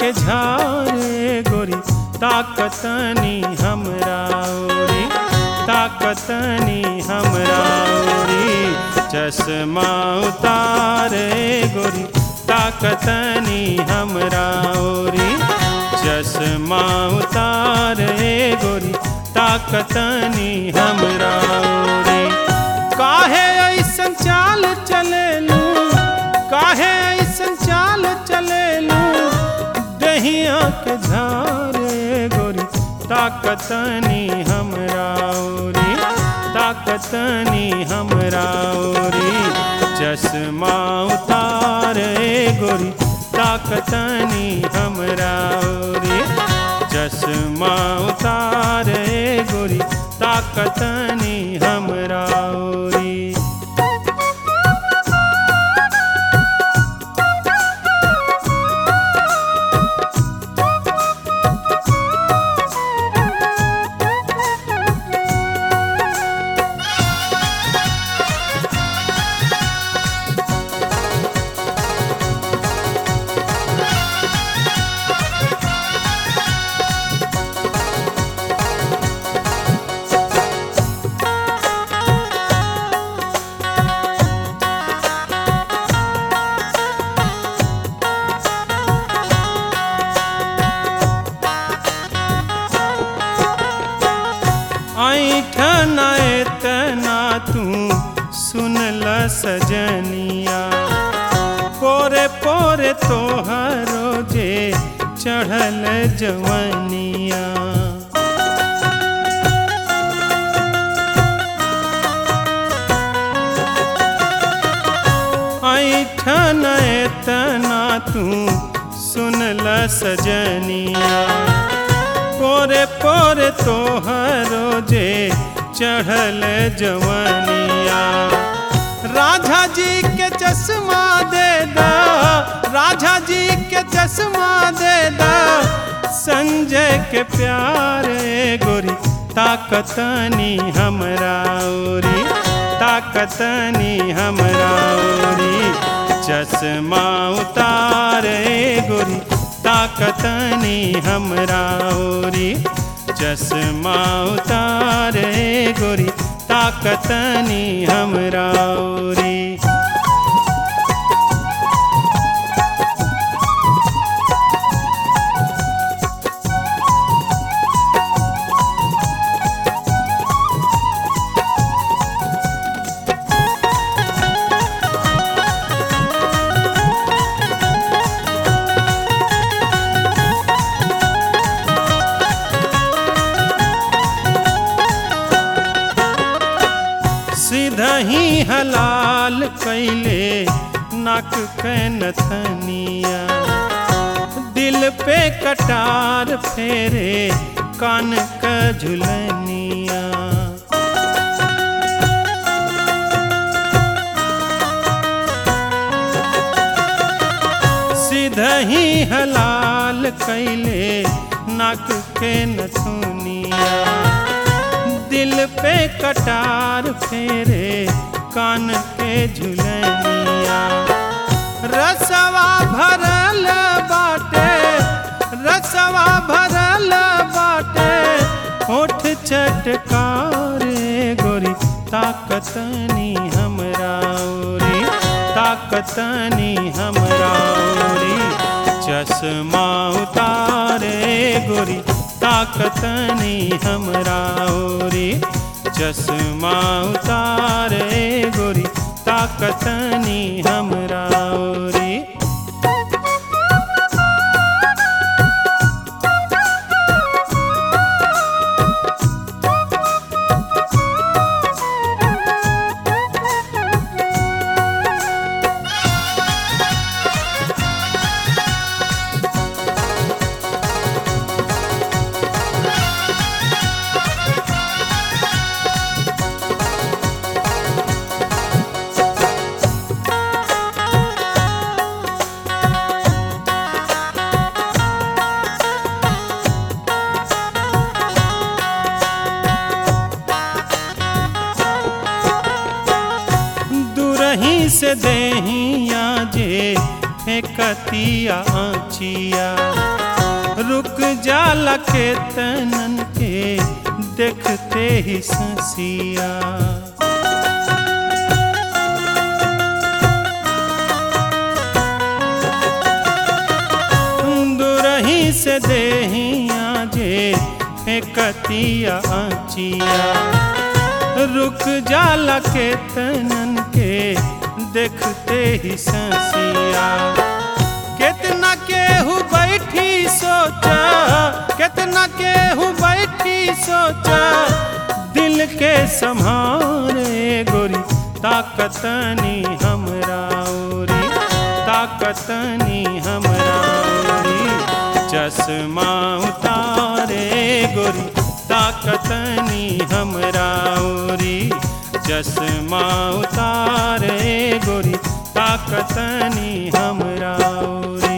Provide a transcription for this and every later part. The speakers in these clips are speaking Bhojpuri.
के झारे गोरी ताकतनी हमरा ओरी, ताकतनी हमरा ओरी। चश्मा उतारे गोरी ताकतनी हमरा ओरी, चश्मा उतारे गोरी ताकतनी हमरा ओरी। काहे ऐसन चाल चलेलू, काहे ऐसन चाल चलेलू, दहिया के झारे गोरी ताकतनी हमरा ओरी, ताकतनी हमरा ओरी। चश्मा उतारे गोरी ताकतनी हमरा ओरी, चश्मा उतारे गोरी ताकतनी हमरा ओरी। ऐठना एतना तू सुनल सजनिया, पोरे पोरे तोहरो जे चढ़ल जवनिया। ऐठना एतना तू सुनल सजनिया, पोरे पोरे तोहरो जे चढ़ल जवनिया। राधा जी के चश्मा दे दा, राधा जी के चश्मा दे दा, संजय के प्यारे गोरी ताकतनी हमरा ओरी, ताकतनी हमरा ओरी। चश्मा उतारे गोरी ताकतनी हमरा ओरी, चश्मा उतारे गोरी ताकतनी हमरा ओरी। सीधही हलाल कैले नाक के नथनिया, दिल पे कटार फेरे कान का झुलनिया। सीधही हलाल कैले नाक के नथुनिया, दिल पे कटार फेरे कान के झुलनिया। रसवा भरल बाटे, रसवा भरल बाटे, होठ चटकारे गोरी ताकतनी हमरा ओरी, ताकतनी हमरा ओरी। चश्मा उतारे गोरी ताकतनी हमरा ओरी, चश्मा उतारे गोरी ताकतनी हमरा ओरी। से देहिया जे फेंकतिया आँचिया, रुक जाला के तनन के देखते ही ससिया। दुरही से देहिया जे फेंकतिया आँचिया। रुक जाला के तनन के देखते ही ससिया। कितना केहू बैठी सोचा, कितना केहू बैठी सोचा, दिल के संभारे गोरी ताकतनी हमरा ओरी, ताकतनी हमरा ओरी। चश्मा उतारे गोरी ताकतनी हमरा ओरी, चश्मा उतारे गोरी ताकतनी हमरा ओरी।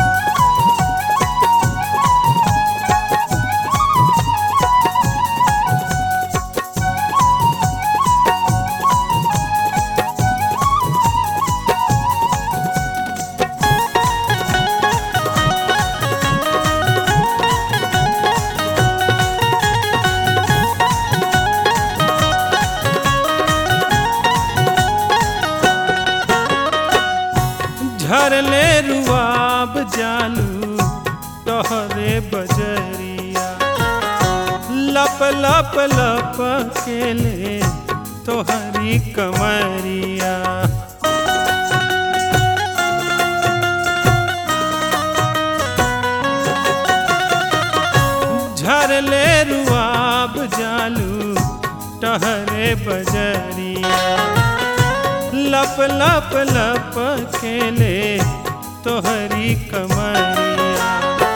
झरले रुआब जालू तोहरे बजरिया। लप लप लप के ले तोहरी कमरिया। झरले रुआब जालू तोहरे बजरिया। लप लप लप खेले तोहरी कमरिया।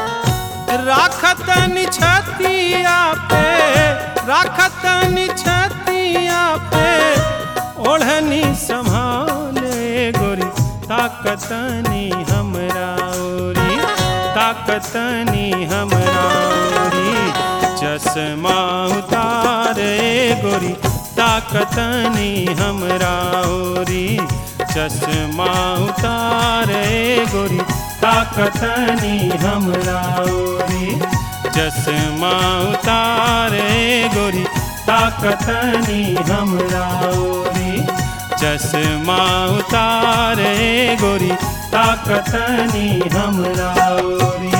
राखतनी छतिया पे, राखतनी छतिया पे, ओढ़नी संभाले गोरी ताकतनी हमरा ओरी, ताकतनी हमरा ओरी। चश्मा उतारे गोरी ताकतनी हमरा ओरी, चश्मा उतारे गोरी ताकतनी हमरा ओरी। चश्मा उतारे गोरी ताकतनी हमरा ओरी, चश्मा उतारे गोरी ताकतनी हमरा ओरी।